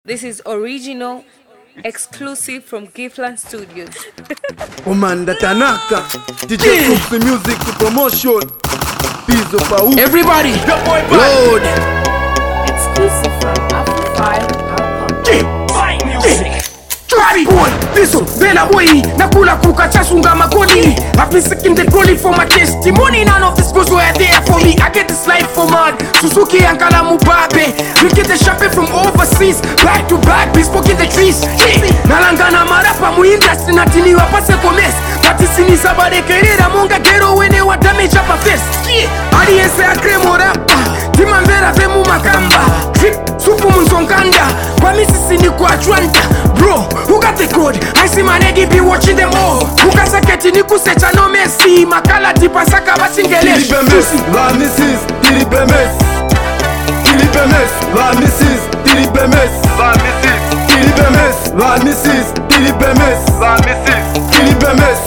This is original, exclusive from Giftland Studios. Commander Tanaka, DJ Cooks the music to promotion. Piece of a everybody, load. Exclusive from Afro5.com. Body boy, biso, bela boy, nakula kuka chasunga makoni. I've been seeking the glory for my testimony. None of this goes were there for me. I get this life for mad. Suzuki and Kalamubabe. We get the shopping from overseas. Back to back, bespoke in the trees. Nalangana marapa mu industry natini wapase komes. Patisini sabade kerera monga gero wene wa damage up a fest. Aliyense akremo rapa. Timambera vemu makamba. Trip, supu munzonganda. Kwa misisi ni kwa Atlanta. Bro, who got the code? I see my nigga be watching them all. Who got saketi ni kusecha no Messi. Makala tipa saka basingelesh. La missis, Tiribemes. Tiribemes, la missis, Tiribemes. La missis, Tiribemes. La missis, Tiribemes. La missis, Tiribemes.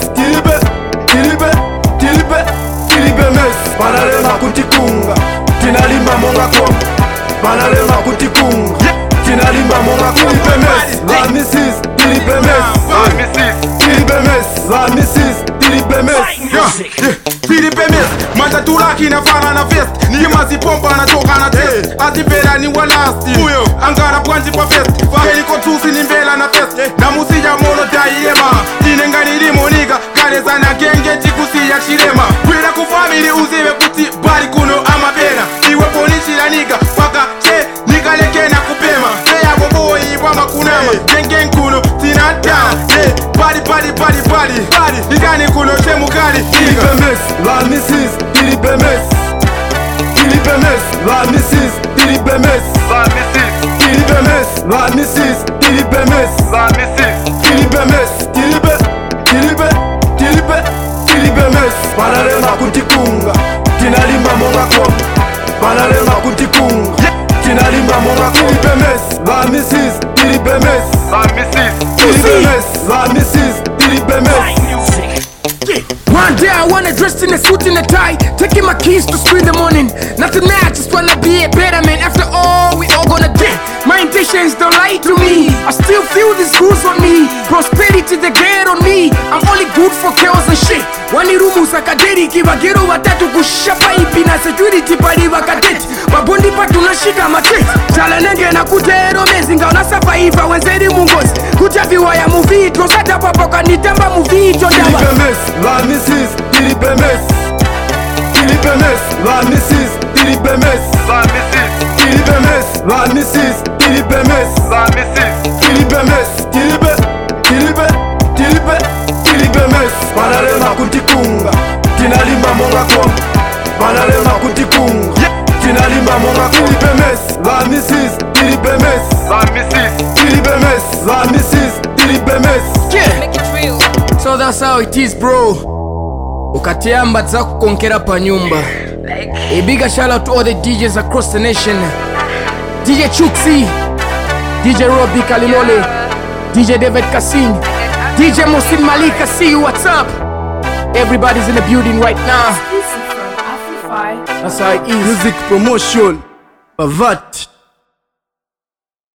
Tiribemes. Banalema kutikunga. Tinalimba monga kom. Banalema kutikunga. Tinalimba monga Tiribemes. La missis, Tiribemes. La missis, Tiribemes. La missis, Tiribemes. Tiribemes, matatura kina fara na fest. Ni mazipomba na toka na test. Azipela ni walasti. Angara bwanji pa fest. Faheli kotusi ni mbela na fest. Na musija mono dailema. Inengani limoniga. Kareza na genge chikusi ya shirema. Kwila kufamili uziwe kuti bari kuno ama bena. Iwe ponichi la niga. Paka che niga leke na kupema. Eya bobo iwa makunema. Gengen kuno tinata. Bari. Igani kuno chemu kali. Tiribemes, la missis, Tiribemes. Tiribemes, la missis, Tiribemes. La missis, Tiribemes. La missis, Tiribemes. La missis, Tiribemes. Tiribemes. Banalema kutikunga. Tinalimba monga kom. Banalema kutikunga. Tinalimba monga Tiribemes. La missis, Tiribemes. La missis, Tiribemes. La missis, Tiribemes. One day I wanna dress in a suit and a tie, taking my keys to school in the morning. Nothing mad, just wanna be a better man. After all, we all gonna die. My intentions don't lie to me. I still feel this goose on me. Prosperity the get on me. I'm only good for chaos and shit. Wanirumu sakaderi kibagero watatu kushapa ipi na security pali wakadeti. Babondi patu na shika mateti. Chala nenge na kutero mezinga unasafa hiva wenzeri mungozi. Kuchaviwa ya muvito sata papoka nitamba muvito dawa. Tiribemes, la missis, Tiribemes. Tiribemes, la missis, Tiribemes. La missis, Tiribemes. La missis, Tiribemes. La missis, Tiribemes. Tiribemes. Banalema kutikunga. Tinalimba monga kom. Banalema kutikunga. Tinalimba monga Tiribemes. La missis, Tiribemes. La missis, Tiribemes. La missis, Tiribemes. Make it real. So that's how it is, bro. Ukatiamba za kukonkera pa nyumba. A bigger shout out to all the DJs across the nation. DJ Chuksi, DJ Robbie Kalilole, DJ David Kassin, DJ Mohsin Malika. See you, what's up? Everybody's in the building right now. Exclusive from Afro5. That's how it is. Music promotion. Bavat.